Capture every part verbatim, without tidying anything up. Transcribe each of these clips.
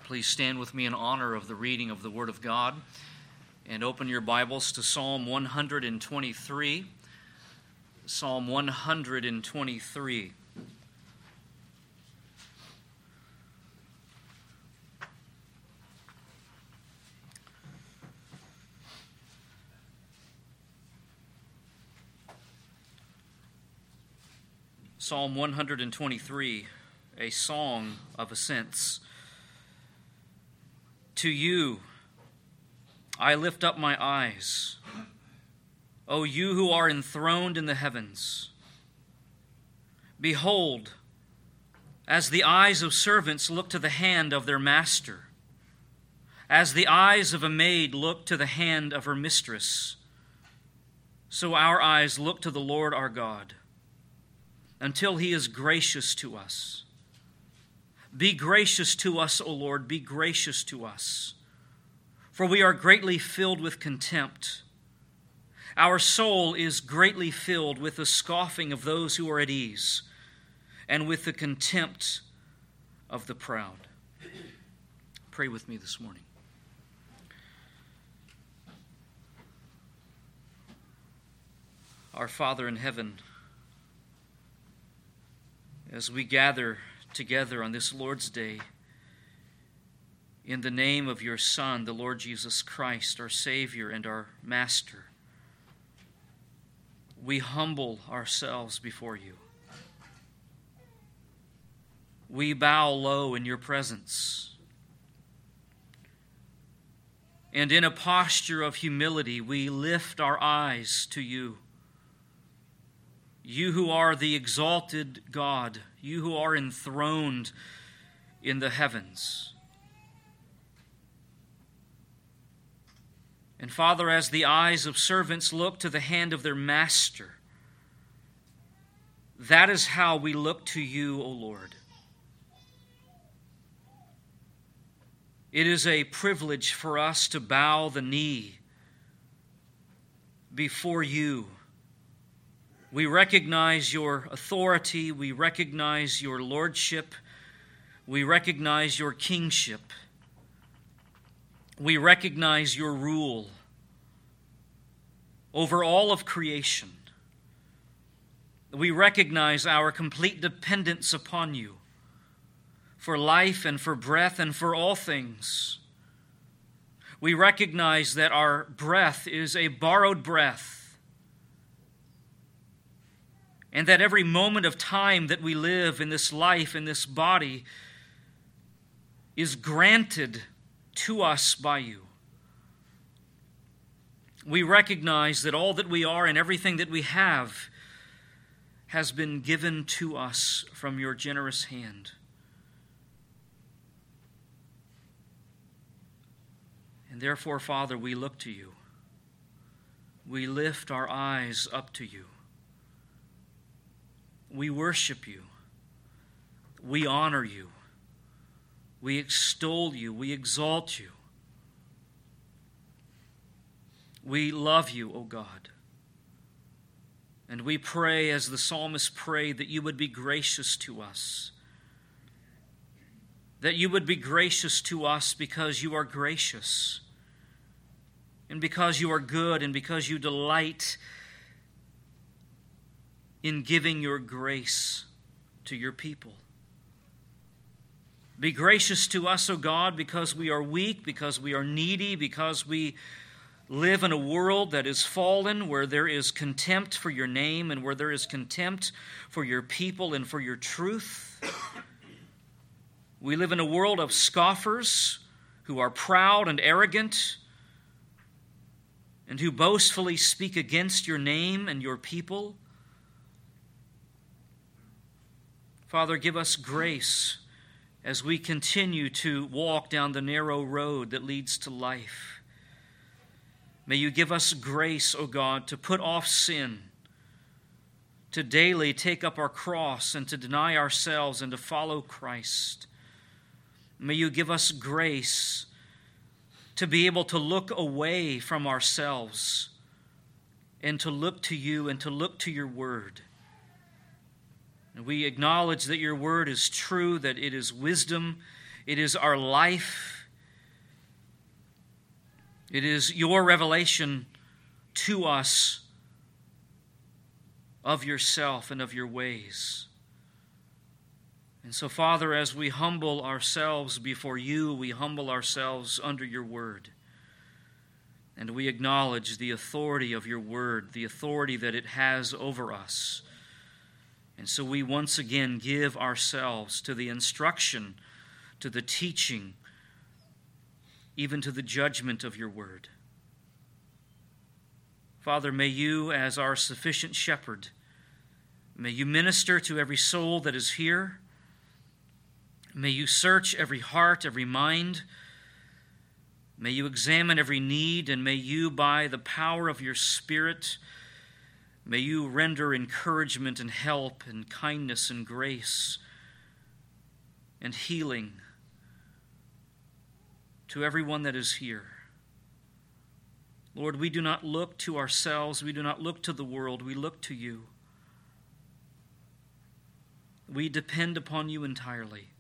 Please stand with me in honor of the reading of the Word of God and open your Bibles to Psalm one hundred twenty-three. Psalm one hundred twenty-three. Psalm one hundred twenty-three, a song of ascents. To you I lift up my eyes, O you who are enthroned in the heavens. Behold, as the eyes of servants look to the hand of their master, as the eyes of a maid look to the hand of her mistress, so our eyes look to the Lord our God, until he is gracious to us. Be gracious to us, O Lord, be gracious to us, for we are greatly filled with contempt. Our soul is greatly filled with the scoffing of those who are at ease, and with the contempt of the proud. Pray with me this morning. Our Father in heaven, as we gather together on this Lord's Day, in the name of your Son, the Lord Jesus Christ, our Savior and our Master, we humble ourselves before you. We bow low in your presence. And in a posture of humility, we lift our eyes to you. You who are the exalted God, you who are enthroned in the heavens. And Father, as the eyes of servants look to the hand of their master, that is how we look to you, O Lord. It is a privilege for us to bow the knee before you. We recognize your authority, we recognize your lordship, we recognize your kingship, we recognize your rule over all of creation. We recognize our complete dependence upon you for life and for breath and for all things. We recognize that our breath is a borrowed breath, and that every moment of time that we live in this life, in this body, is granted to us by you. We recognize that all that we are and everything that we have has been given to us from your generous hand. And therefore, Father, we look to you. We lift our eyes up to you. We worship you. We honor you. We extol you. We exalt you. We love you, O God. And we pray, as the psalmist prayed, that you would be gracious to us. That you would be gracious to us because you are gracious, and because you are good, and because you delight in giving your grace to your people. Be gracious to us, O God, because we are weak, because we are needy, because we live in a world that is fallen, where there is contempt for your name and where there is contempt for your people and for your truth. We live in a world of scoffers who are proud and arrogant and who boastfully speak against your name and your people. Father, give us grace as we continue to walk down the narrow road that leads to life. May you give us grace, O God, to put off sin, to daily take up our cross and to deny ourselves and to follow Christ. May you give us grace to be able to look away from ourselves and to look to you and to look to your word. And we acknowledge that your word is true, that it is wisdom, It is our life. It is your revelation to us of yourself and of your ways. And so, Father, as we humble ourselves before you, we humble ourselves under your word. And we acknowledge the authority of your word, the authority that it has over us. And so we once again give ourselves to the instruction, to the teaching, even to the judgment of your word. Father, may you, as our sufficient shepherd, may you minister to every soul that is here. May you search every heart, every mind. May you examine every need, and may you, by the power of your Spirit, may you render encouragement and help and kindness and grace and healing to everyone that is here. Lord, we do not look to ourselves. We do not look to the world. We look to you. We depend upon you entirely.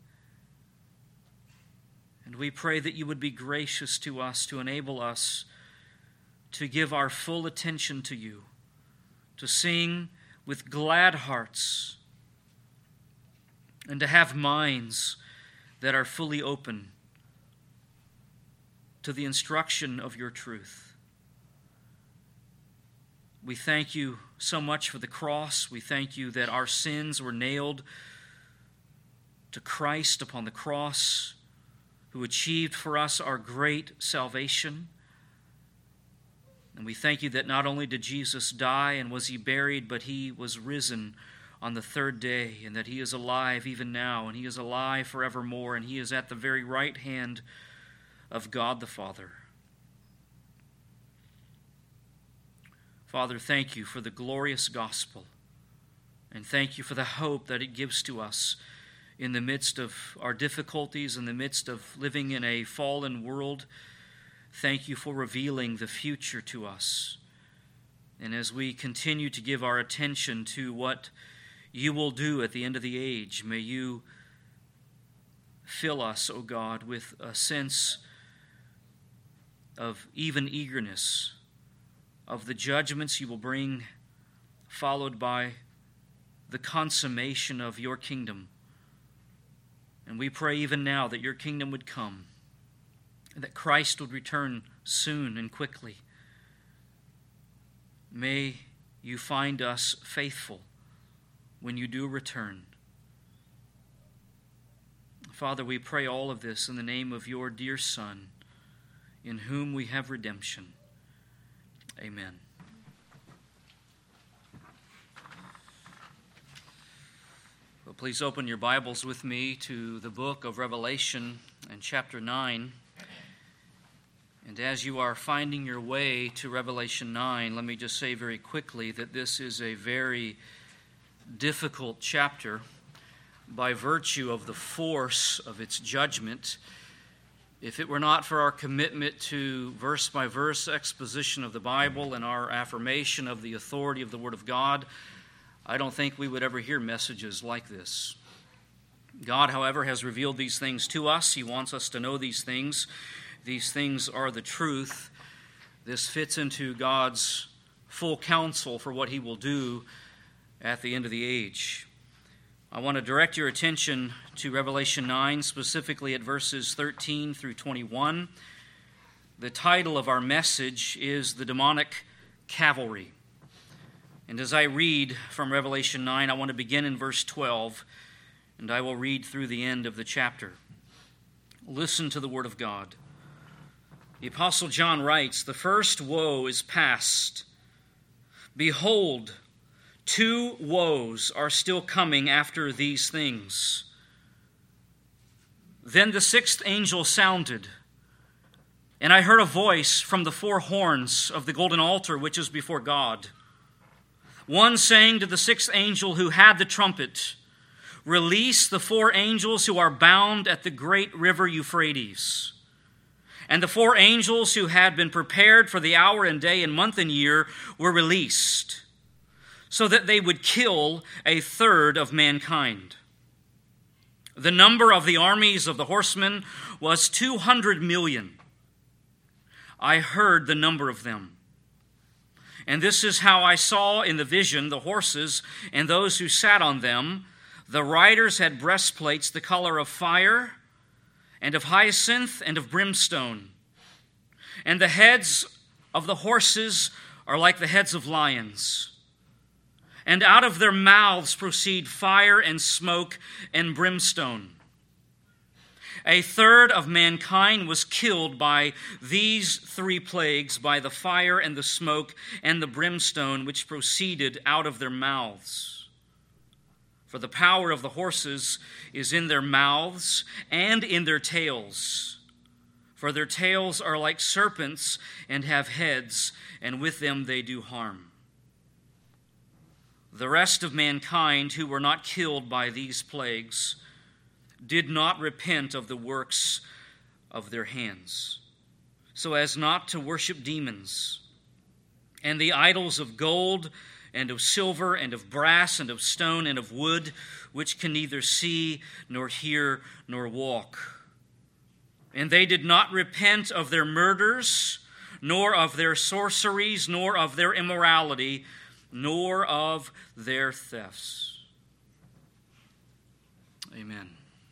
And we pray that you would be gracious to us to enable us to give our full attention to you, to sing with glad hearts, and to have minds that are fully open to the instruction of your truth. We thank you so much for the cross. We thank you that our sins were nailed to Christ upon the cross, who achieved for us our great salvation. And we thank you that not only did Jesus die and was he buried, but he was risen on the third day, and that he is alive even now, and he is alive forevermore, and he is at the very right hand of God the Father. Father, thank you for the glorious gospel, and thank you for the hope that it gives to us in the midst of our difficulties, in the midst of living in a fallen world. Thank you for revealing the future to us. And as we continue to give our attention to what you will do at the end of the age, may you fill us, O God, with a sense of even eagerness of the judgments you will bring, followed by the consummation of your kingdom. And we pray even now that your kingdom would come, and that Christ would return soon and quickly. May you find us faithful when you do return. Father, we pray all of this in the name of your dear Son, in whom we have redemption. Amen. Well, please open your Bibles with me to the book of Revelation and chapter nine. And as you are finding your way to Revelation nine, let me just say very quickly that this is a very difficult chapter by virtue of the force of its judgment. If it were not for our commitment to verse-by-verse exposition of the Bible and our affirmation of the authority of the Word of God, I don't think we would ever hear messages like this. God, however, has revealed these things to us. He wants us to know these things. These things are the truth. This fits into God's full counsel for what he will do at the end of the age. I want to direct your attention to Revelation nine, specifically at verses thirteen through twenty-one. The title of our message is The Demonic Cavalry. And as I read from Revelation nine, I want to begin in verse twelve, and I will read through the end of the chapter. Listen to the word of God. The Apostle John writes, "The first woe is past. Behold, two woes are still coming after these things." Then the sixth angel sounded, and I heard a voice from the four horns of the golden altar which is before God. One saying to the sixth angel who had the trumpet, "Release the four angels who are bound at the great river Euphrates." And the four angels who had been prepared for the hour and day and month and year were released, so that they would kill a third of mankind. The number of the armies of the horsemen was two hundred million. I heard the number of them. And this is how I saw in the vision the horses and those who sat on them. The riders had breastplates the color of fire, and of hyacinth, and of brimstone. And the heads of the horses are like the heads of lions. And out of their mouths proceed fire and smoke and brimstone. A third of mankind was killed by these three plagues, by the fire and the smoke and the brimstone which proceeded out of their mouths. For the power of the horses is in their mouths and in their tails. For their tails are like serpents and have heads, and with them they do harm. The rest of mankind who were not killed by these plagues did not repent of the works of their hands, so as not to worship demons and the idols of gold and of silver and of brass and of stone and of wood, which can neither see nor hear nor walk. And they did not repent of their murders, nor of their sorceries, nor of their immorality, nor of their thefts. Amen.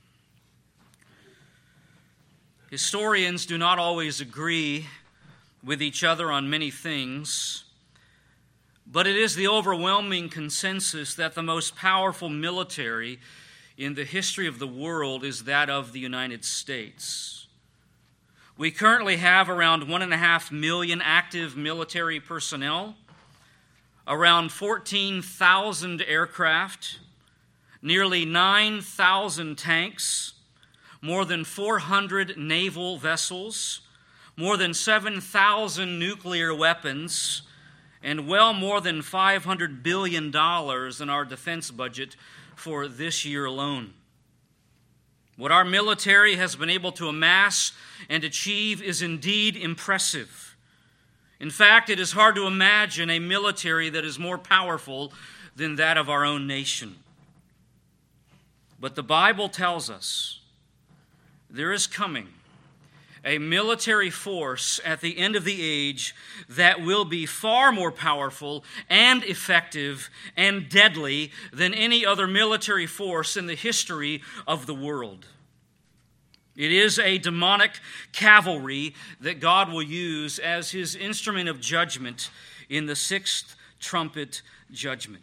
Historians do not always agree with each other on many things, but it is the overwhelming consensus that the most powerful military in the history of the world is that of the United States. We currently have around one and a half million active military personnel, around fourteen thousand aircraft, nearly nine thousand tanks, more than four hundred naval vessels, more than seven thousand nuclear weapons, and well more than five hundred billion dollars in our defense budget for this year alone. What our military has been able to amass and achieve is indeed impressive. In fact, it is hard to imagine a military that is more powerful than that of our own nation. But the Bible tells us there is coming a military force at the end of the age that will be far more powerful and effective and deadly than any other military force in the history of the world. It is a demonic cavalry that God will use as his instrument of judgment in the sixth trumpet judgment.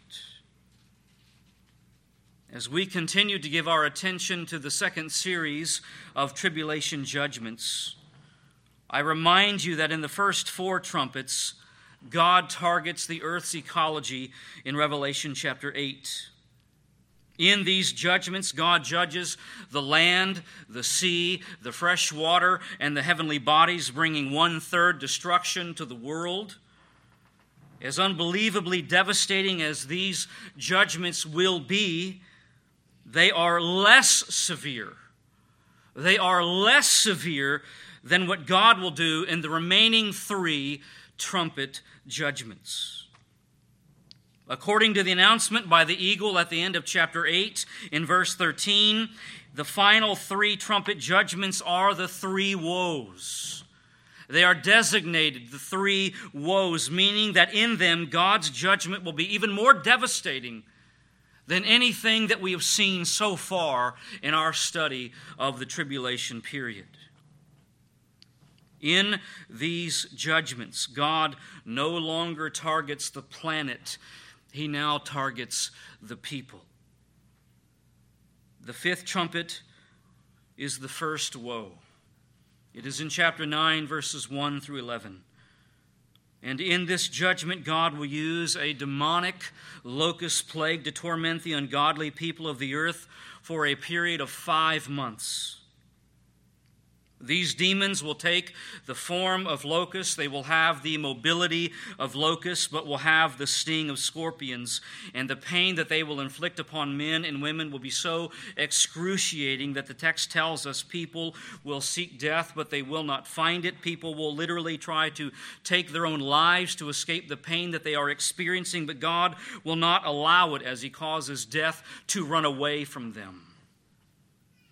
As we continue to give our attention to the second series of tribulation judgments, I remind you that in the first four trumpets, God targets the earth's ecology in Revelation chapter eight. In these judgments, God judges the land, the sea, the fresh water, and the heavenly bodies, bringing one-third destruction to the world. As unbelievably devastating as these judgments will be, they are less severe. They are less severe than what God will do in the remaining three trumpet judgments. According to the announcement by the eagle at the end of chapter eight, in verse thirteen, the final three trumpet judgments are the three woes. They are designated the three woes, meaning that in them God's judgment will be even more devastating than anything that we have seen so far in our study of the tribulation period. In these judgments, God no longer targets the planet. He now targets the people. The fifth trumpet is the first woe. It is in chapter nine, verses one through eleven. And in this judgment, God will use a demonic locust plague to torment the ungodly people of the earth for a period of five months. These demons will take the form of locusts. They will have the mobility of locusts, but will have the sting of scorpions. And the pain that they will inflict upon men and women will be so excruciating that the text tells us people will seek death, but they will not find it. People will literally try to take their own lives to escape the pain that they are experiencing, but God will not allow it as he causes death to run away from them.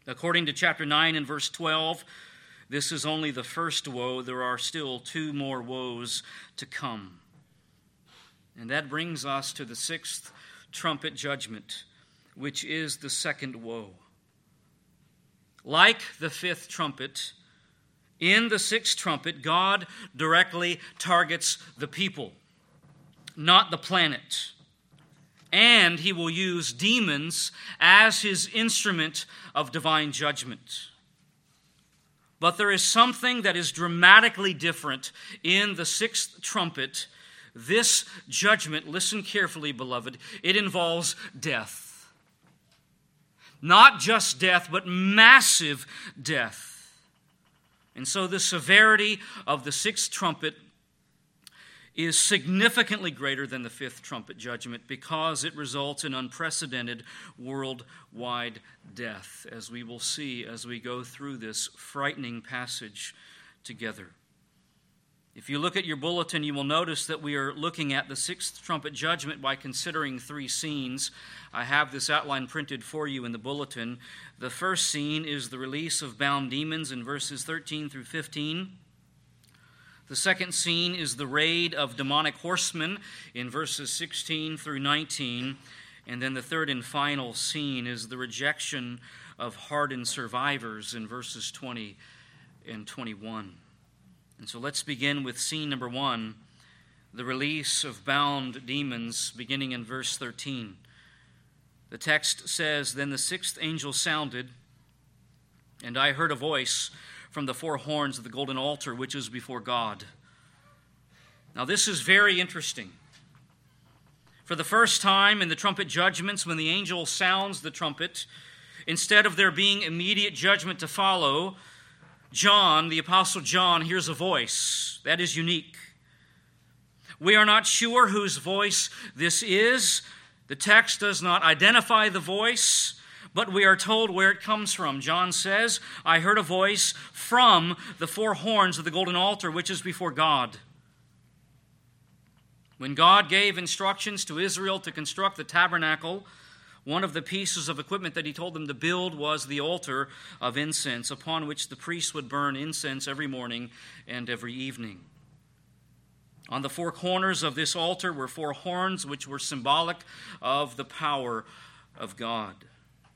According to chapter nine and verse twelve, this is only the first woe. There are still two more woes to come. And that brings us to the sixth trumpet judgment, which is the second woe. Like the fifth trumpet, in the sixth trumpet, God directly targets the people, not the planet. And he will use demons as his instrument of divine judgment. But there is something that is dramatically different in the sixth trumpet. This judgment, listen carefully, beloved, it involves death. Not just death, but massive death. And so the severity of the sixth trumpet is significantly greater than the fifth trumpet judgment because it results in unprecedented worldwide death, as we will see as we go through this frightening passage together. If you look at your bulletin, you will notice that we are looking at the sixth trumpet judgment by considering three scenes. I have this outline printed for you in the bulletin. The first scene is the release of bound demons in verses thirteen through fifteen. The second scene is the raid of demonic horsemen in verses sixteen through nineteen. And then the third and final scene is the rejection of hardened survivors in verses twenty and twenty-one. And so let's begin with scene number one, the release of bound demons, beginning in verse thirteen. The text says, "Then the sixth angel sounded, and I heard a voice from the four horns of the golden altar, which is before God." Now this is very interesting. For the first time in the trumpet judgments, when the angel sounds the trumpet, instead of there being immediate judgment to follow, John, the Apostle John, hears a voice. That is unique. We are not sure whose voice this is. The text does not identify the voice, but we are told where it comes from. John says, "I heard a voice from the four horns of the golden altar, which is before God." When God gave instructions to Israel to construct the tabernacle, one of the pieces of equipment that he told them to build was the altar of incense, upon which the priests would burn incense every morning and every evening. On the four corners of this altar were four horns, which were symbolic of the power of God.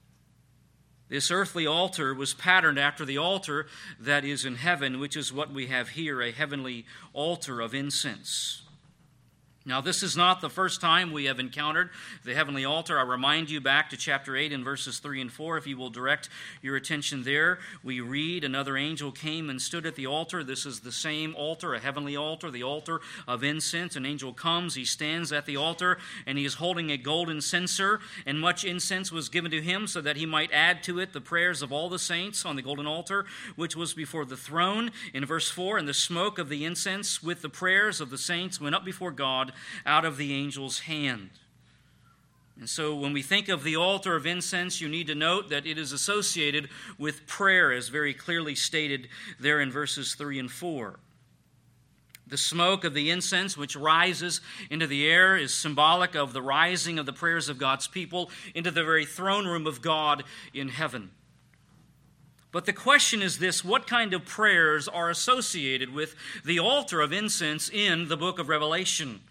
This earthly altar was patterned after the altar that is in heaven, which is what we have here, a heavenly altar of incense. Now, this is not the first time we have encountered the heavenly altar. I remind you back to chapter eight in verses three and four. If you will direct your attention there, we read, "Another angel came and stood at the altar." This is the same altar, a heavenly altar, the altar of incense. An angel comes, he stands at the altar, and he is holding a golden censer, and much incense was given to him so that he might add to it the prayers of all the saints on the golden altar, which was before the throne. In verse four, "And the smoke of the incense with the prayers of the saints went up before God out of the angel's hand." And so when we think of the altar of incense, you need to note that it is associated with prayer, as very clearly stated there in verses three and four. The smoke of the incense which rises into the air is symbolic of the rising of the prayers of God's people into the very throne room of God in heaven. But the question is this: what kind of prayers are associated with the altar of incense in the book of Revelation?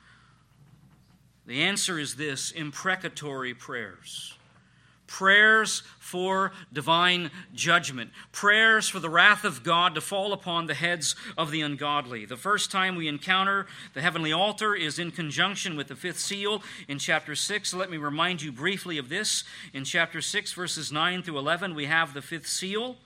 The answer is this: imprecatory prayers. Prayers for divine judgment. Prayers for the wrath of God to fall upon the heads of the ungodly. The first time we encounter the heavenly altar is in conjunction with the fifth seal in chapter six. Let me remind you briefly of this. In chapter six, verses nine through eleven, we have the fifth seal.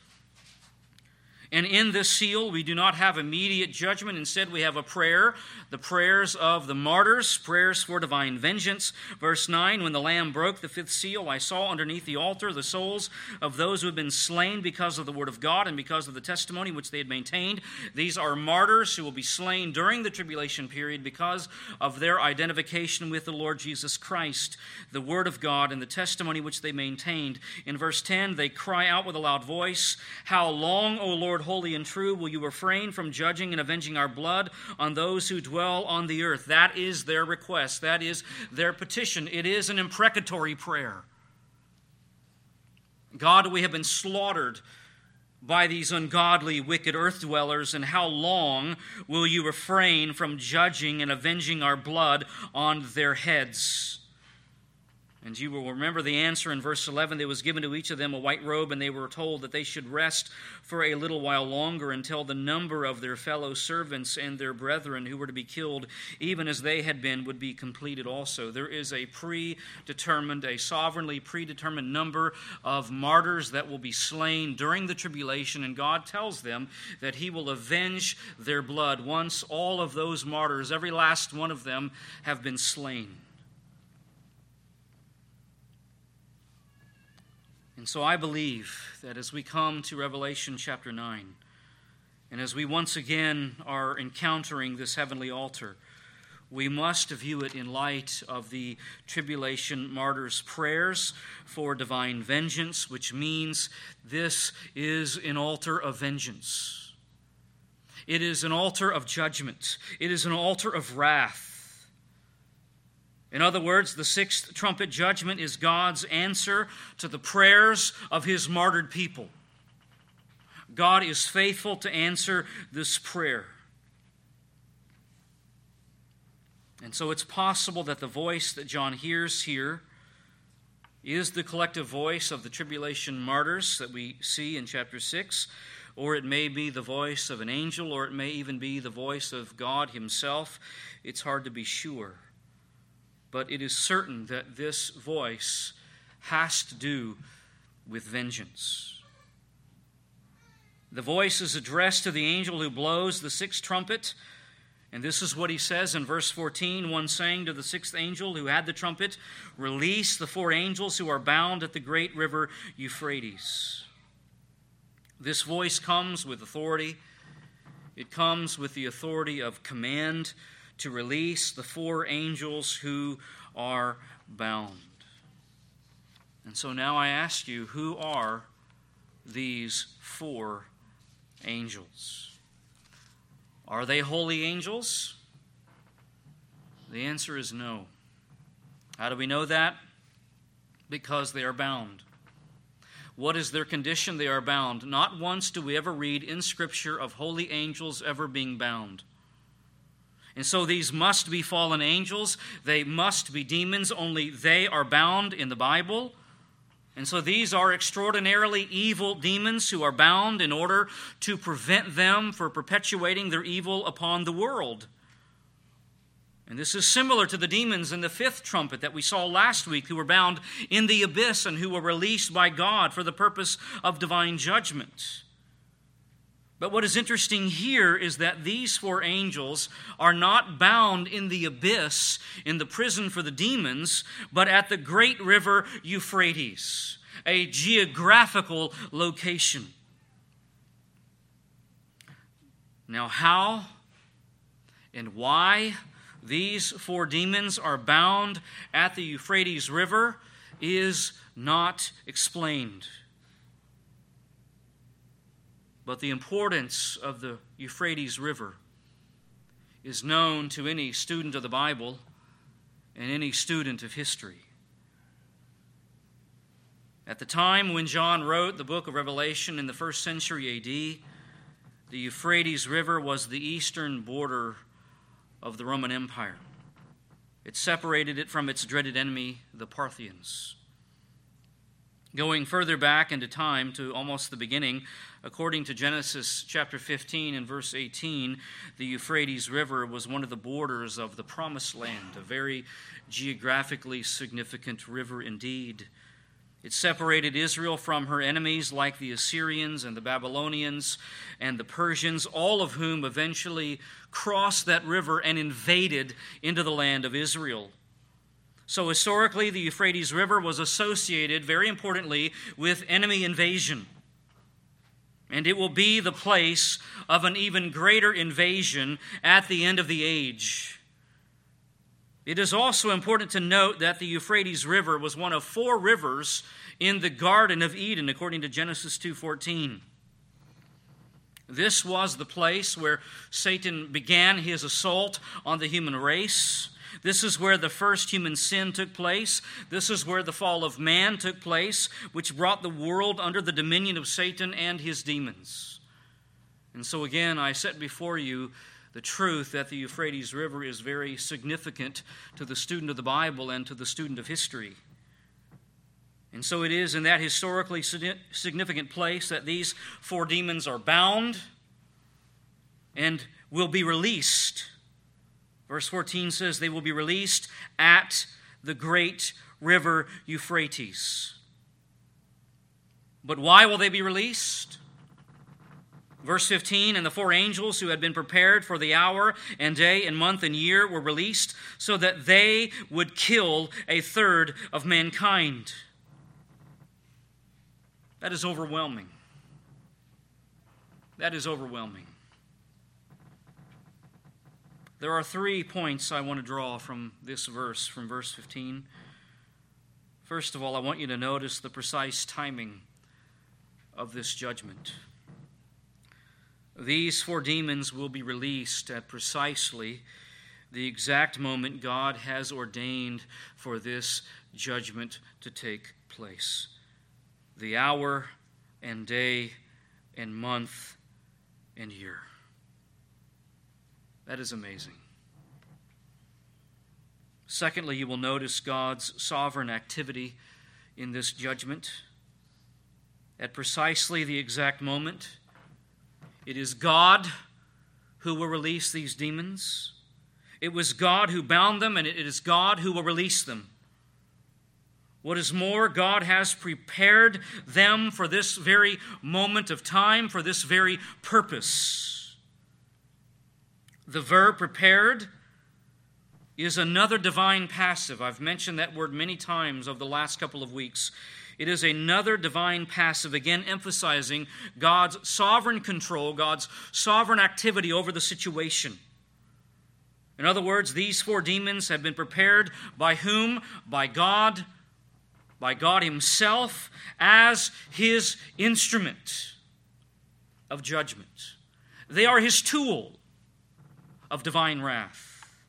And in this seal, we do not have immediate judgment. Instead, we have a prayer, the prayers of the martyrs, prayers for divine vengeance. Verse nine, "When the Lamb broke the fifth seal, I saw underneath the altar the souls of those who had been slain because of the word of God and because of the testimony which they had maintained." These are martyrs who will be slain during the tribulation period because of their identification with the Lord Jesus Christ, the word of God, and the testimony which they maintained. In verse ten, they cry out with a loud voice, "How long, O Lord, holy and true, will you refrain from judging and avenging our blood on those who dwell on the earth?" That is their request. That is their petition. It is an imprecatory prayer. God, we have been slaughtered by these ungodly, wicked earth dwellers, and how long will you refrain from judging and avenging our blood on their heads? And you will remember the answer in verse eleven. There was given to each of them a white robe, and they were told that they should rest for a little while longer until the number of their fellow servants and their brethren who were to be killed, even as they had been, would be completed also. There is a predetermined, a sovereignly predetermined number of martyrs that will be slain during the tribulation, and God tells them that he will avenge their blood once all of those martyrs, every last one of them, have been slain. And so I believe that as we come to Revelation chapter nine, and as we once again are encountering this heavenly altar, we must view it in light of the tribulation martyrs' prayers for divine vengeance, which means this is an altar of vengeance. It is an altar of judgment. It is an altar of wrath. In other words, the sixth trumpet judgment is God's answer to the prayers of his martyred people. God is faithful to answer this prayer. And so it's possible that the voice that John hears here is the collective voice of the tribulation martyrs that we see in chapter six, or it may be the voice of an angel, or it may even be the voice of God himself. It's hard to be sure. But it is certain that this voice has to do with vengeance. The voice is addressed to the angel who blows the sixth trumpet. And this is what he says in verse fourteen, one saying to the sixth angel who had the trumpet, "Release the four angels who are bound at the great river Euphrates." This voice comes with authority. It comes with the authority of command to release the four angels who are bound. And so now I ask you, who are these four angels? Are they holy angels? The answer is no. How do we know that? Because they are bound. What is their condition? They are bound. Not once do we ever read in Scripture of holy angels ever being bound. And so these must be fallen angels. They must be demons. Only they are bound in the Bible. And so these are extraordinarily evil demons who are bound in order to prevent them from perpetuating their evil upon the world. And this is similar to the demons in the fifth trumpet that we saw last week, who were bound in the abyss and who were released by God for the purpose of divine judgment. But what is interesting here is that these four angels are not bound in the abyss, in the prison for the demons, but at the great river Euphrates, a geographical location. Now, how and why these four demons are bound at the Euphrates River is not explained. But the importance of the Euphrates River is known to any student of the Bible and any student of history. At the time when John wrote the book of Revelation in the first century A D, the Euphrates River was the eastern border of the Roman Empire. It separated it from its dreaded enemy, the Parthians. Going further back into time to almost the beginning, according to Genesis chapter fifteen and verse eighteen, the Euphrates River was one of the borders of the Promised Land, a very geographically significant river indeed. It separated Israel from her enemies like the Assyrians and the Babylonians and the Persians, all of whom eventually crossed that river and invaded into the land of Israel. So historically, the Euphrates River was associated, very importantly, with enemy invasion. And it will be the place of an even greater invasion at the end of the age. It is also important to note that the Euphrates River was one of four rivers in the Garden of Eden, according to Genesis two fourteen. This was the place where Satan began his assault on the human race. This is where the first human sin took place. This is where the fall of man took place, which brought the world under the dominion of Satan and his demons. And so again, I set before you the truth that the Euphrates River is very significant to the student of the Bible and to the student of history. And so it is in that historically significant place that these four demons are bound and will be released. Verse fourteen says they will be released at the great river Euphrates. But why will they be released? Verse fifteen, and the four angels who had been prepared for the hour and day and month and year were released so that they would kill a third of mankind. That is overwhelming. That is overwhelming. There are three points I want to draw from this verse, from verse fifteen. First of all, I want you to notice the precise timing of this judgment. These four demons will be released at precisely the exact moment God has ordained for this judgment to take place. The hour and day and month and year. That is amazing. Secondly, you will notice God's sovereign activity in this judgment. At precisely the exact moment, it is God who will release these demons. It was God who bound them, and it is God who will release them. What is more, God has prepared them for this very moment of time, for this very purpose. The verb prepared is another divine passive. I've mentioned that word many times over the last couple of weeks. It is another divine passive, again emphasizing God's sovereign control, God's sovereign activity over the situation. In other words, these four demons have been prepared by whom? By God, by God Himself as His instrument of judgment. They are His tool of divine wrath.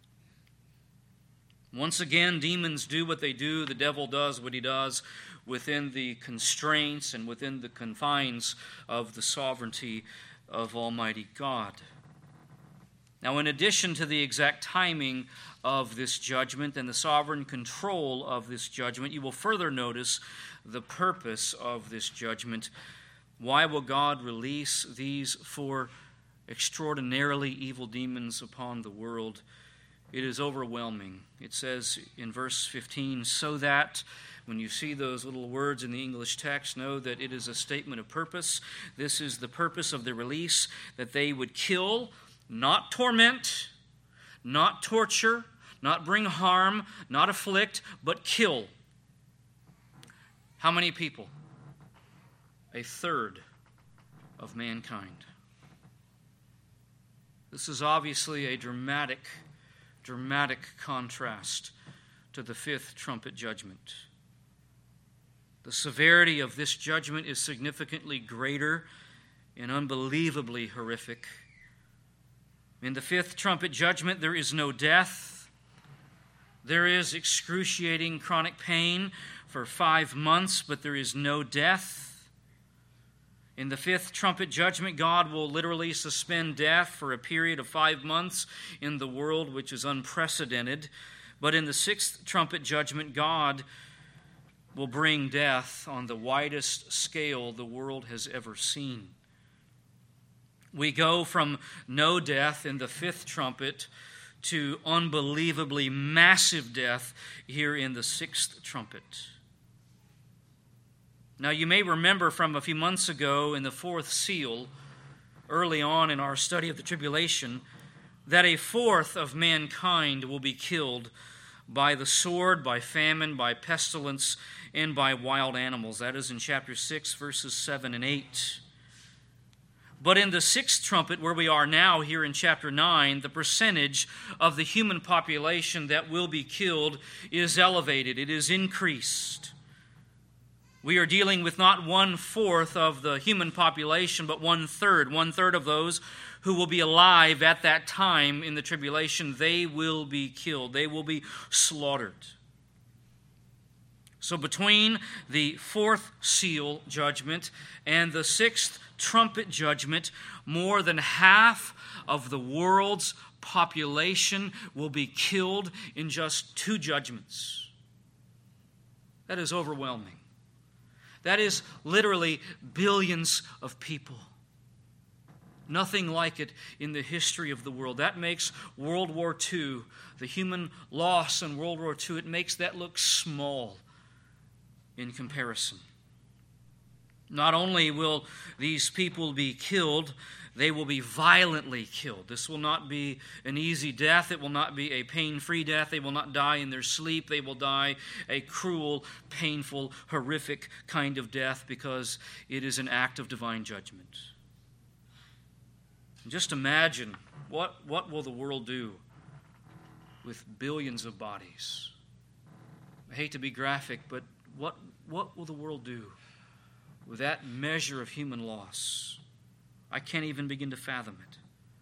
Once again, demons do what they do. The devil does what he does within the constraints and within the confines of the sovereignty of Almighty God. Now, in addition to the exact timing of this judgment and the sovereign control of this judgment, you will further notice the purpose of this judgment. Why will God release these four extraordinarily evil demons upon the world? It is overwhelming. It says in verse fifteen, so that, when you see those little words in the English text, know that it is a statement of purpose. This is the purpose of the release, that they would kill, not torment, not torture, not bring harm, not afflict, but kill. How many people? A third of mankind. This is obviously a dramatic, dramatic contrast to the fifth trumpet judgment. The severity of this judgment is significantly greater and unbelievably horrific. In the fifth trumpet judgment, there is no death. There is excruciating chronic pain for five months, but there is no death. In the fifth trumpet judgment, God will literally suspend death for a period of five months in the world, which is unprecedented. But in the sixth trumpet judgment, God will bring death on the widest scale the world has ever seen. We go from no death in the fifth trumpet to unbelievably massive death here in the sixth trumpet. Now, you may remember from a few months ago in the fourth seal, early on in our study of the tribulation, that a fourth of mankind will be killed by the sword, by famine, by pestilence, and by wild animals. That is in chapter six, verses seven and eight. But in the sixth trumpet, where we are now, here in chapter nine, the percentage of the human population that will be killed is elevated. It is increased. We are dealing with not one-fourth of the human population, but one-third. One-third of those who will be alive at that time in the tribulation, they will be killed. They will be slaughtered. So between the fourth seal judgment and the sixth trumpet judgment, more than half of the world's population will be killed in just two judgments. That is overwhelming. That is literally billions of people. Nothing like it in the history of the world. That makes World War Two, the human loss in World War Two, it makes that look small in comparison. Not only will these people be killed, they will be violently killed. This will not be an easy death. It will not be a pain-free death. They will not die in their sleep. They will die a cruel, painful, horrific kind of death because it is an act of divine judgment. Just imagine, what, what will the world do with billions of bodies? I hate to be graphic, but what, what will the world do with that measure of human loss? I can't even begin to fathom it.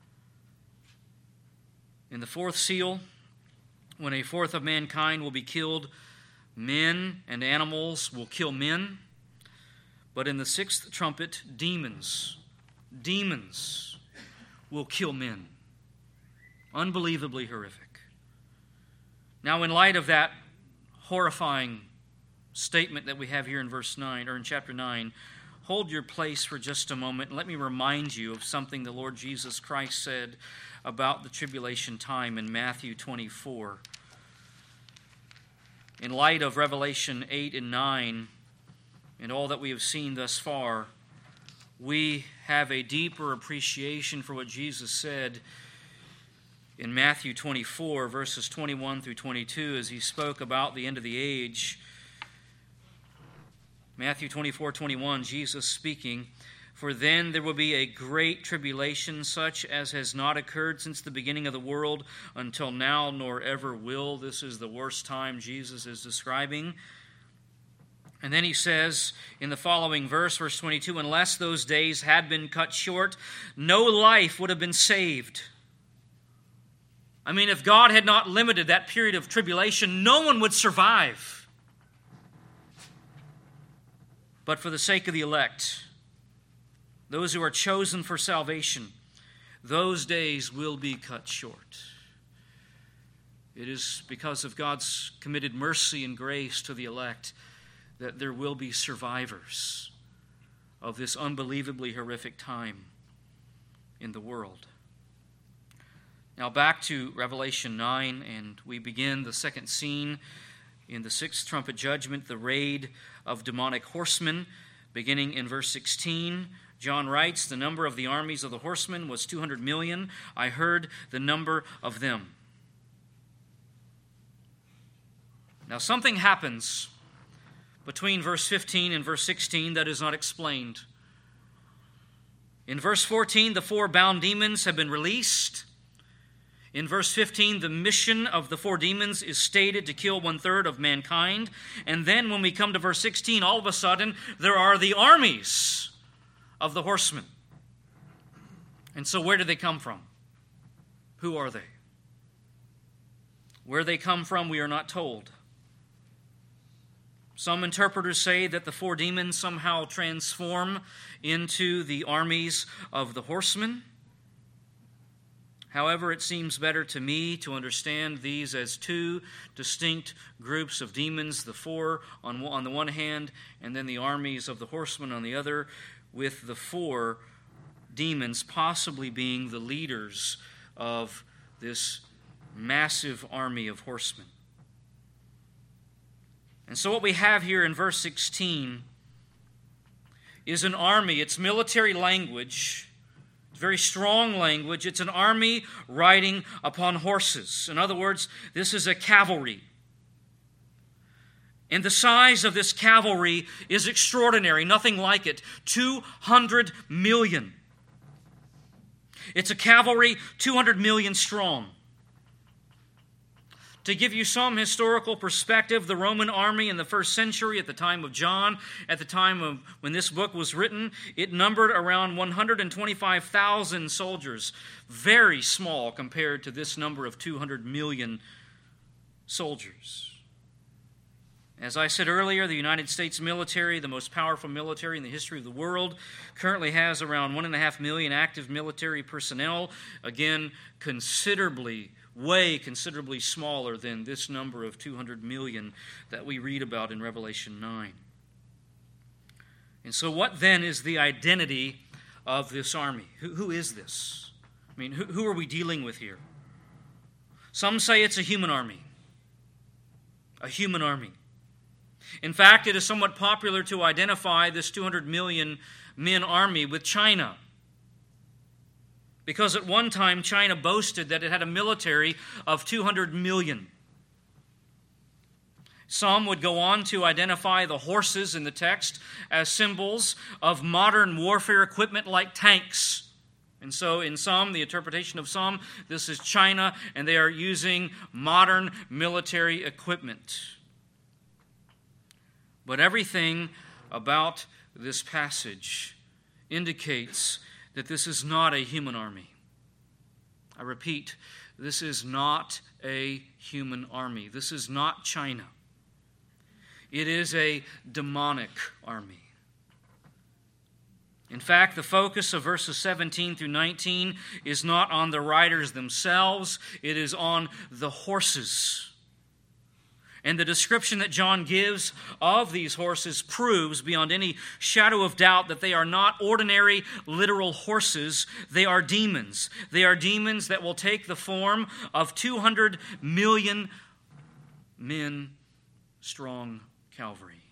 In the fourth seal, when a fourth of mankind will be killed, men and animals will kill men. But in the sixth trumpet, demons, demons will kill men. Unbelievably horrific. Now, in light of that horrifying statement that we have here in verse nine, or in chapter nine, hold your place for just a moment and let me remind you of something the Lord Jesus Christ said about the tribulation time in Matthew twenty-four. In light of Revelation eight and nine and all that we have seen thus far, we have a deeper appreciation for what Jesus said in Matthew twenty-four, verses twenty-one through twenty-two, as he spoke about the end of the age. Matthew twenty-four, twenty-one, Jesus speaking, "For then there will be a great tribulation, such as has not occurred since the beginning of the world until now, nor ever will." This is the worst time Jesus is describing. And then he says in the following verse, verse twenty-two, "Unless those days had been cut short, no life would have been saved." I mean, if God had not limited that period of tribulation, no one would survive. But for the sake of the elect, those who are chosen for salvation, those days will be cut short. It is because of God's committed mercy and grace to the elect that there will be survivors of this unbelievably horrific time in the world. Now back to Revelation nine, and we begin the second scene in the sixth trumpet judgment, the raid of demonic horsemen, beginning in verse sixteen. John writes, "The number of the armies of the horsemen was two hundred million. I heard the number of them." Now something happens between verse fifteen and verse sixteen that is not explained. In verse fourteen, the four bound demons have been released. In verse fifteen, the mission of the four demons is stated to kill one-third of mankind. And then when we come to verse sixteen, all of a sudden, there are the armies of the horsemen. And so where do they come from? Who are they? Where they come from, we are not told. Some interpreters say that the four demons somehow transform into the armies of the horsemen. However, it seems better to me to understand these as two distinct groups of demons, the four on, on the one hand, and then the armies of the horsemen on the other, with the four demons possibly being the leaders of this massive army of horsemen. And so what we have here in verse sixteen is an army. It's military language. Very strong language. It's an army riding upon horses. In other words, this is a cavalry. And the size of this cavalry is extraordinary, nothing like it. two hundred million. It's a cavalry two hundred million strong. To give you some historical perspective, the Roman army in the first century, at the time of John, at the time of when this book was written, it numbered around one hundred twenty-five thousand soldiers. Very small compared to this number of two hundred million soldiers. As I said earlier, the United States military, the most powerful military in the history of the world, currently has around one and a half million active military personnel. Again, considerably, way considerably smaller than this number of two hundred million that we read about in Revelation nine. And so what then is the identity of this army? Who, who is this? I mean, who, who are we dealing with here? Some say it's a human army. A human army. In fact, it is somewhat popular to identify this two hundred million men army with China. Because at one time, China boasted that it had a military of two hundred million. Some would go on to identify the horses in the text as symbols of modern warfare equipment like tanks. And so in some, the interpretation of some, this is China, and they are using modern military equipment. But everything about this passage indicates that this is not a human army. I repeat, this is not a human army. This is not China. It is a demonic army. In fact, the focus of verses seventeen through nineteen is not on the riders themselves, it is on the horses. And the description that John gives of these horses proves beyond any shadow of doubt that they are not ordinary literal horses. They are demons. They are demons that will take the form of two hundred million men strong cavalry.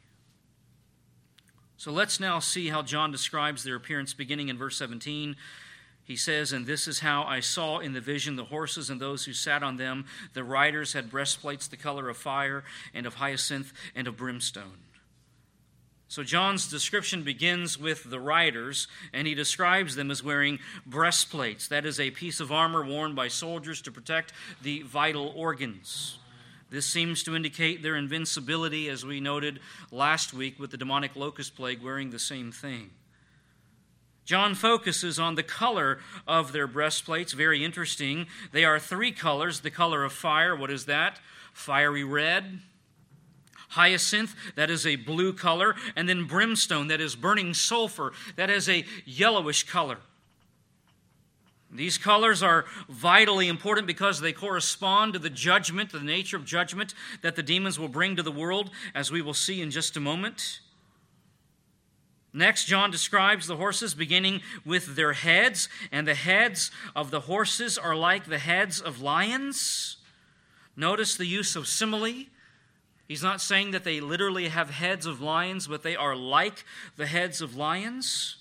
So let's now see how John describes their appearance beginning in verse seventeen. He says, "And this is how I saw in the vision the horses and those who sat on them. The riders had breastplates the color of fire and of hyacinth and of brimstone." So John's description begins with the riders, and he describes them as wearing breastplates. That is a piece of armor worn by soldiers to protect the vital organs. This seems to indicate their invincibility, as we noted last week with the demonic locust plague wearing the same thing. John focuses on the color of their breastplates. Very interesting. They are three colors. The color of fire, what is that? Fiery red. Hyacinth, that is a blue color. And then brimstone, that is burning sulfur. That is a yellowish color. These colors are vitally important because they correspond to the judgment, the nature of judgment that the demons will bring to the world, as we will see in just a moment. Next, John describes the horses beginning with their heads, and the heads of the horses are like the heads of lions. Notice the use of simile. He's not saying that they literally have heads of lions, but they are like the heads of lions.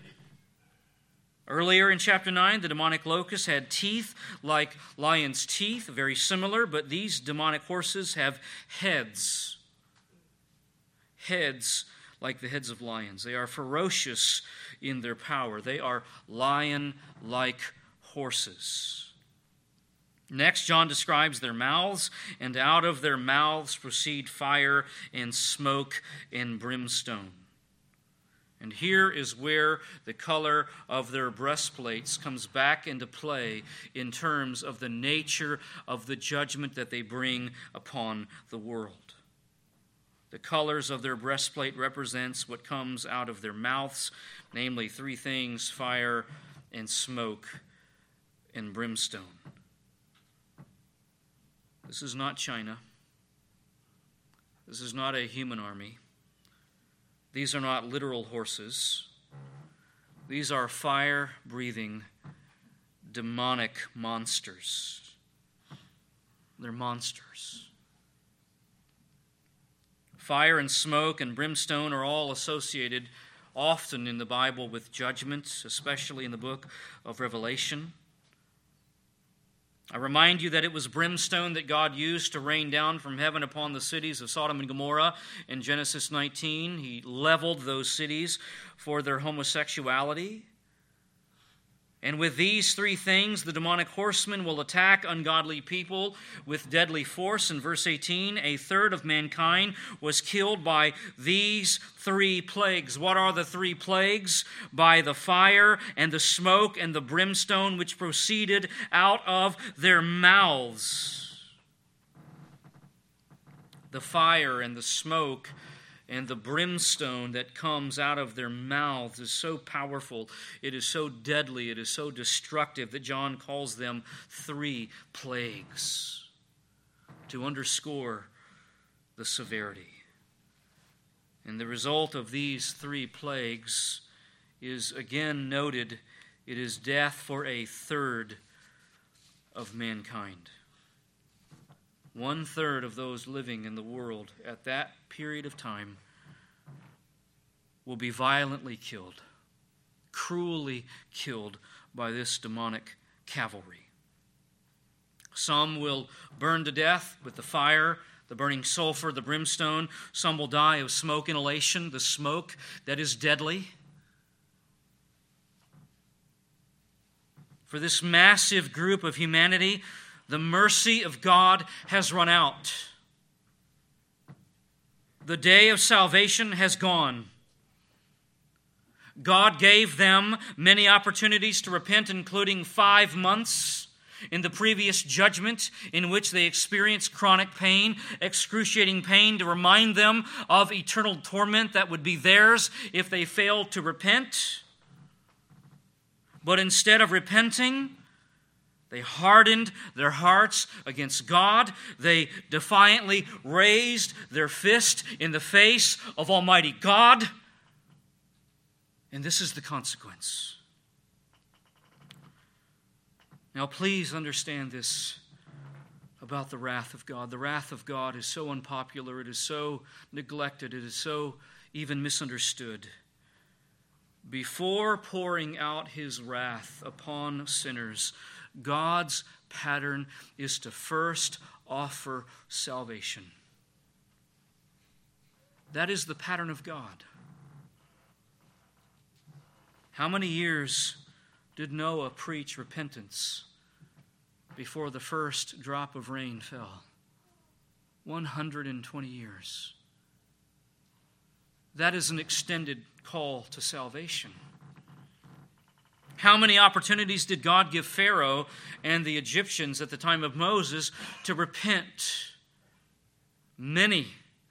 Earlier in chapter nine, the demonic locusts had teeth like lions' teeth, very similar, but these demonic horses have heads. Heads like the heads of lions. They are ferocious in their power. They are lion-like horses. Next, John describes their mouths, and out of their mouths proceed fire and smoke and brimstone. And here is where the color of their breastplates comes back into play in terms of the nature of the judgment that they bring upon the world. The colors of their breastplate represents what comes out of their mouths, namely three things: fire and smoke and brimstone. This is not China. This is not a human army. These are not literal horses. These are fire-breathing, demonic monsters. They're monsters. Fire and smoke and brimstone are all associated often in the Bible with judgment, especially in the book of Revelation. I remind you that it was brimstone that God used to rain down from heaven upon the cities of Sodom and Gomorrah in Genesis nineteen. He leveled those cities for their homosexuality. And with these three things, the demonic horsemen will attack ungodly people with deadly force. In verse eighteen, a third of mankind was killed by these three plagues. What are the three plagues? By the fire and the smoke and the brimstone which proceeded out of their mouths. The fire and the smoke and the brimstone that comes out of their mouths is so powerful, it is so deadly, it is so destructive that John calls them three plagues to underscore the severity. And the result of these three plagues is again noted. It is death for a third of mankind. One third of those living in the world at that period of time will be violently killed, cruelly killed by this demonic cavalry. Some will burn to death with the fire, the burning sulfur, the brimstone. Some will die of smoke inhalation, the smoke that is deadly. For this massive group of humanity, the mercy of God has run out. The day of salvation has gone. God gave them many opportunities to repent, including five months in the previous judgment in which they experienced chronic pain, excruciating pain, to remind them of eternal torment that would be theirs if they failed to repent. But instead of repenting, they hardened their hearts against God. They defiantly raised their fist in the face of Almighty God. And this is the consequence. Now, please understand this about the wrath of God. The wrath of God is so unpopular, it is so neglected, it is so even misunderstood. Before pouring out his wrath upon sinners, God's pattern is to first offer salvation. That is the pattern of God. How many years did Noah preach repentance before the first drop of rain fell? one hundred twenty years. That is an extended call to salvation. How many opportunities did God give Pharaoh and the Egyptians at the time of Moses to repent? Many.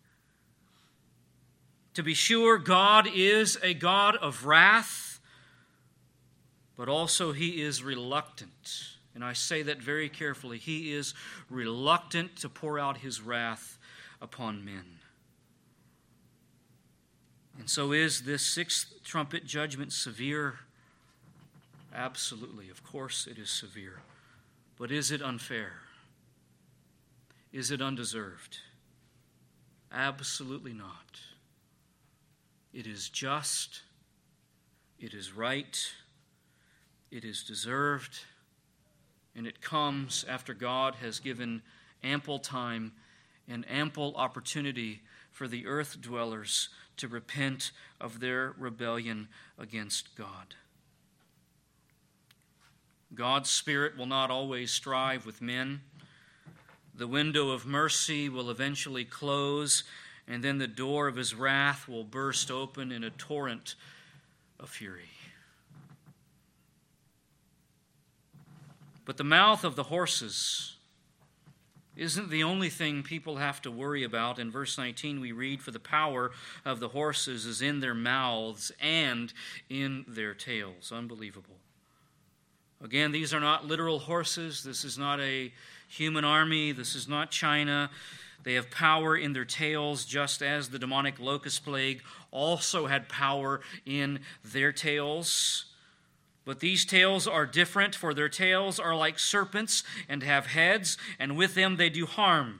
To be sure, God is a God of wrath, but also he is reluctant. And I say that very carefully. He is reluctant to pour out his wrath upon men. And so is this sixth trumpet judgment severe? Absolutely. Of course it is severe. But is it unfair? Is it undeserved? Absolutely not. It is just. It is right. It is deserved. And it comes after God has given ample time and ample opportunity for the earth dwellers to repent of their rebellion against God. God's Spirit will not always strive with men. The window of mercy will eventually close, and then the door of his wrath will burst open in a torrent of fury. But the mouth of the horses isn't the only thing people have to worry about. In verse nineteen we read, "For the power of the horses is in their mouths and in their tails." Unbelievable. Again, these are not literal horses. This is not a human army. This is not China. They have power in their tails, just as the demonic locust plague also had power in their tails. But these tails are different, for their tails are like serpents and have heads, and with them they do harm.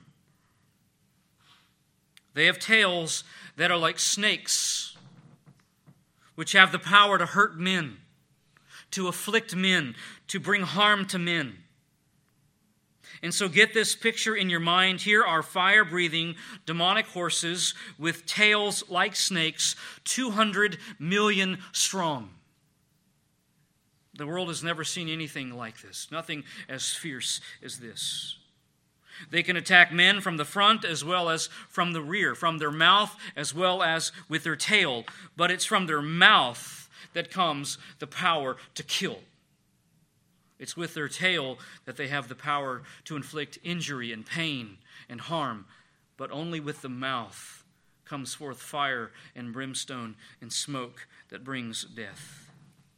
They have tails that are like snakes, which have the power to hurt men, to afflict men, to bring harm to men. And so get this picture in your mind. Here are fire-breathing demonic horses with tails like snakes, two hundred million strong. The world has never seen anything like this, nothing as fierce as this. They can attack men from the front as well as from the rear, from their mouth as well as with their tail. But it's from their mouth that comes the power to kill. It's with their tail that they have the power to inflict injury and pain and harm. But only with the mouth comes forth fire and brimstone and smoke that brings death.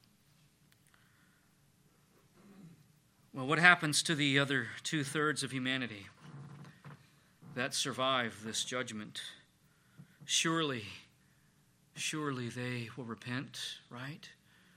Well, what happens to the other two-thirds of humanity that survive this judgment? Surely, surely they will repent, right?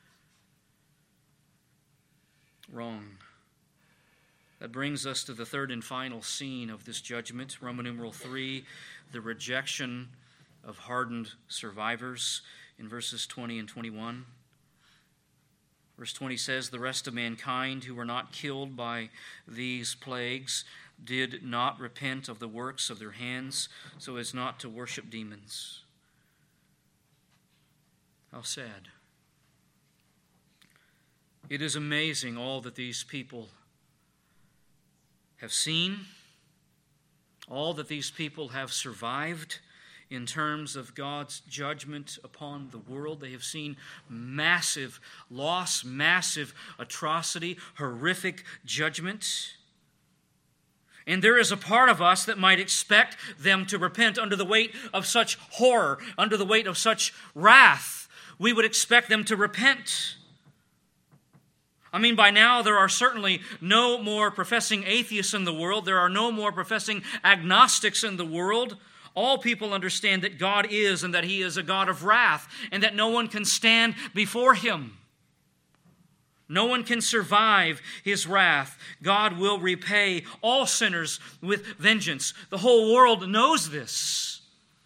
Wrong. That brings us to the third and final scene of this judgment, Roman numeral three, the rejection of hardened survivors in verses twenty and twenty-one. Verse twenty says, "The rest of mankind who were not killed by these plagues did not repent of the works of their hands, so as not to worship demons." How sad. It is amazing all that these people have seen, all that these people have survived in terms of God's judgment upon the world. They have seen massive loss, massive atrocity, horrific judgment. And there is a part of us that might expect them to repent under the weight of such horror, under the weight of such wrath. We would expect them to repent. I mean, by now there are certainly no more professing atheists in the world. There are no more professing agnostics in the world. All people understand that God is and that He is a God of wrath and that no one can stand before Him. No one can survive His wrath. God will repay all sinners with vengeance. The whole world knows this.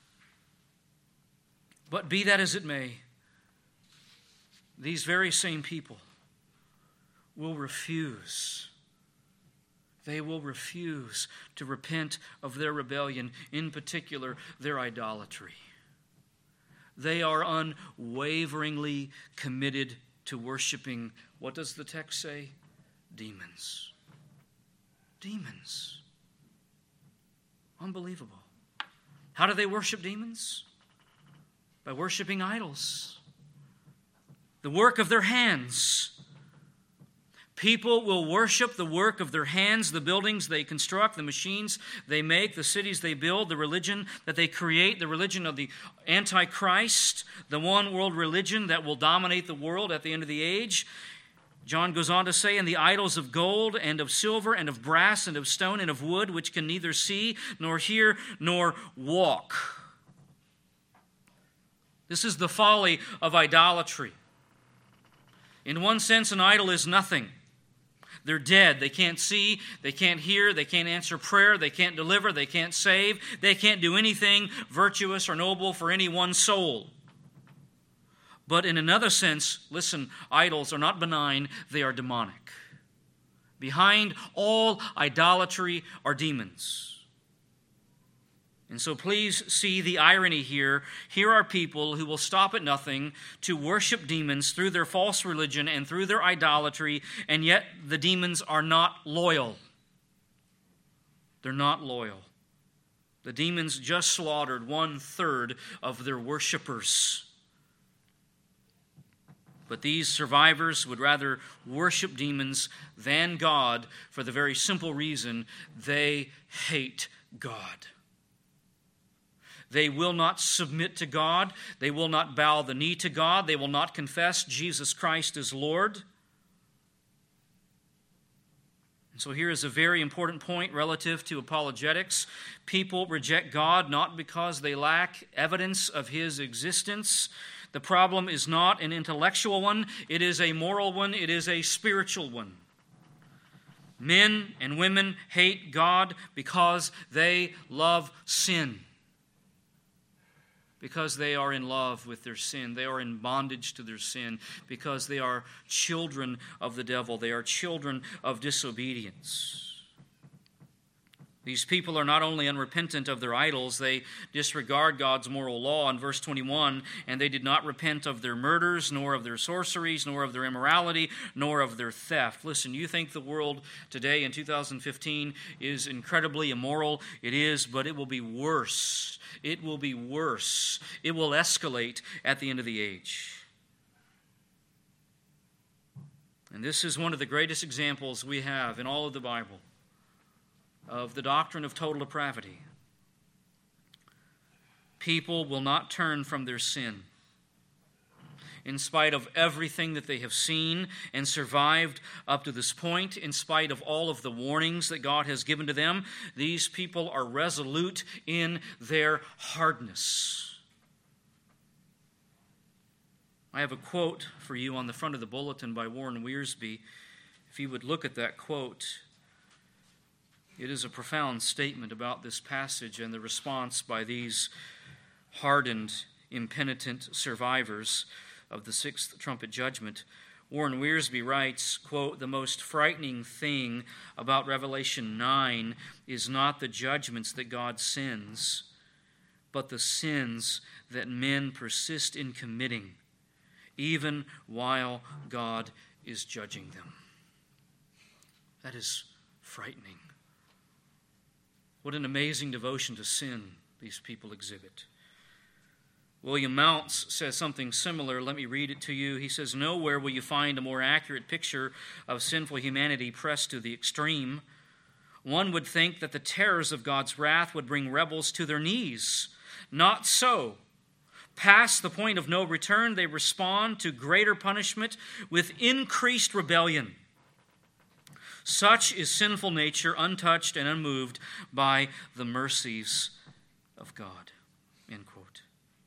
But be that as it may, these very same people will refuse. They will refuse to repent of their rebellion, in particular, their idolatry. They are unwaveringly committed to worshiping, what does the text say? Demons. Demons. Unbelievable. How do they worship demons? By worshiping idols. The work of their hands. People will worship the work of their hands, the buildings they construct, the machines they make, the cities they build, the religion that they create, the religion of the Antichrist, the one world religion that will dominate the world at the end of the age. John goes on to say, "And the idols of gold and of silver and of brass and of stone and of wood, which can neither see nor hear nor walk." This is the folly of idolatry. In one sense, an idol is nothing. They're dead. They can't see, they can't hear, they can't answer prayer, they can't deliver, they can't save, they can't do anything virtuous or noble for any one soul. But in another sense, listen, idols are not benign, they are demonic. Behind all idolatry are demons. And so please see the irony here. Here are people who will stop at nothing to worship demons through their false religion and through their idolatry, and yet the demons are not loyal. They're not loyal. The demons just slaughtered one-third of their worshipers. But these survivors would rather worship demons than God for the very simple reason they hate God. They will not submit to God. They will not bow the knee to God. They will not confess Jesus Christ as Lord. And so here is a very important point relative to apologetics. People reject God not because they lack evidence of His existence. The problem is not an intellectual one. It is a moral one. It is a spiritual one. Men and women hate God because they love sin. Because they are in love with their sin. They are in bondage to their sin. Because they are children of the devil. They are children of disobedience. These people are not only unrepentant of their idols, they disregard God's moral law in verse twenty-one, and they did not repent of their murders, nor of their sorceries, nor of their immorality, nor of their theft. Listen, you think the world today in two thousand fifteen is incredibly immoral? It is, but it will be worse. It will be worse. It will escalate at the end of the age. And this is one of the greatest examples we have in all of the Bible of the doctrine of total depravity. People will not turn from their sin. In spite of everything that they have seen and survived up to this point, in spite of all of the warnings that God has given to them, these people are resolute in their hardness. I have a quote for you on the front of the bulletin by Warren Wiersbe. If you would look at that quote, it is a profound statement about this passage and the response by these hardened, impenitent survivors of the sixth trumpet judgment. Warren Wiersbe writes, quote, "The most frightening thing about Revelation nine is not the judgments that God sends, but the sins that men persist in committing, even while God is judging them." That is frightening. What an amazing devotion to sin these people exhibit. William Mounce says something similar. Let me read it to you. He says, "Nowhere will you find a more accurate picture of sinful humanity pressed to the extreme. One would think that the terrors of God's wrath would bring rebels to their knees. Not so. Past the point of no return, they respond to greater punishment with increased rebellion. Such is sinful nature, untouched and unmoved by the mercies of God." End quote.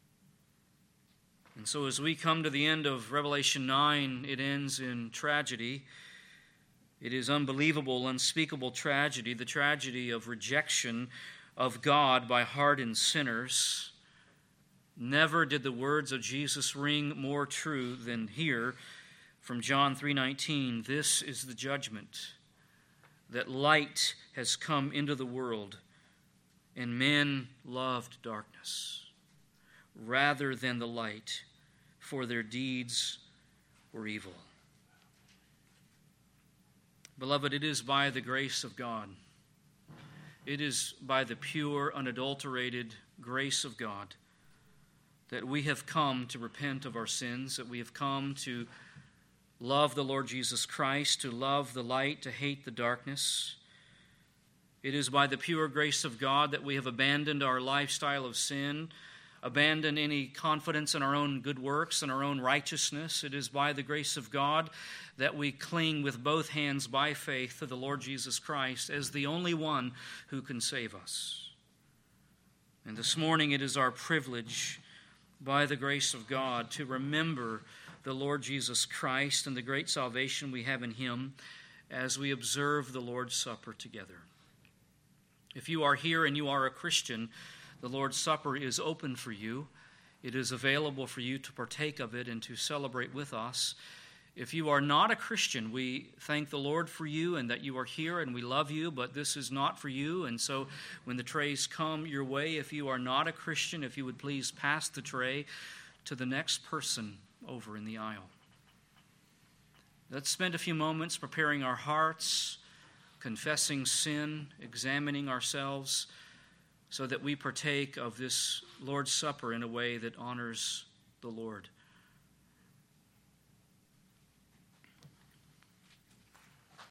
And so as we come to the end of Revelation nine, it ends in tragedy. It is unbelievable, unspeakable tragedy, the tragedy of rejection of God by hardened sinners. Never did the words of Jesus ring more true than here from John three nineteen. "This is the judgment, that light has come into the world, and men loved darkness rather than the light, for their deeds were evil." Beloved, it is by the grace of God, it is by the pure, unadulterated grace of God that we have come to repent of our sins, that we have come to love the Lord Jesus Christ, to love the light, to hate the darkness. It is by the pure grace of God that we have abandoned our lifestyle of sin, abandoned any confidence in our own good works and our own righteousness. It is by the grace of God that we cling with both hands by faith to the Lord Jesus Christ as the only one who can save us. And this morning it is our privilege, by the grace of God, to remember the Lord Jesus Christ and the great salvation we have in Him as we observe the Lord's Supper together. If you are here and you are a Christian, the Lord's Supper is open for you. It is available for you to partake of it and to celebrate with us. If you are not a Christian, we thank the Lord for you and that you are here, and we love you, but this is not for you. And so when the trays come your way, if you are not a Christian, if you would please pass the tray to the next person over in the aisle. Let's spend a few moments preparing our hearts, confessing sin, examining ourselves, so that we partake of this Lord's Supper in a way that honors the Lord.